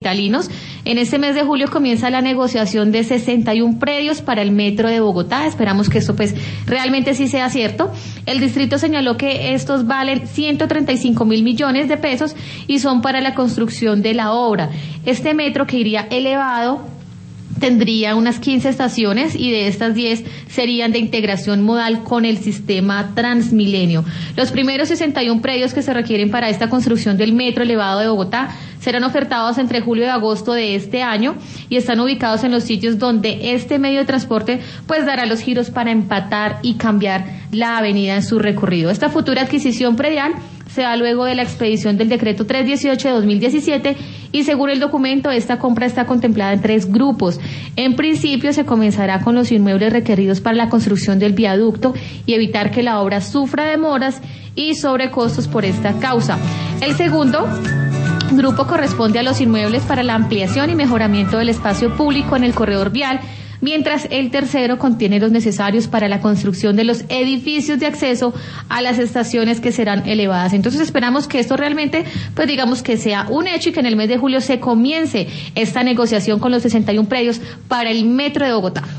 capitalinos. En este mes de julio comienza la negociación de 61 predios para el metro de Bogotá. Esperamos que esto pues realmente sí sea cierto. El distrito señaló que estos valen 135 mil millones de pesos y son para la construcción de la obra. Este metro, que iría elevado, tendría unas 15 estaciones y de estas 10 serían de integración modal con el sistema Transmilenio. Los primeros 61 predios que se requieren para esta construcción del metro elevado de Bogotá serán ofertados entre julio y agosto de este año y están ubicados en los sitios donde este medio de transporte pues dará los giros para empatar y cambiar la avenida en su recorrido. Esta futura adquisición predial se da luego de la expedición del decreto 318 de 2017 y según el documento esta compra está contemplada en 3 grupos. En principio se comenzará con los inmuebles requeridos para la construcción del viaducto y evitar que la obra sufra demoras y sobrecostos por esta causa. El segundo grupo corresponde a los inmuebles para la ampliación y mejoramiento del espacio público en el corredor vial, mientras el tercero contiene los necesarios para la construcción de los edificios de acceso a las estaciones que serán elevadas. Entonces esperamos que esto realmente, pues digamos que sea un hecho y que en el mes de julio se comience esta negociación con los 61 predios para el metro de Bogotá.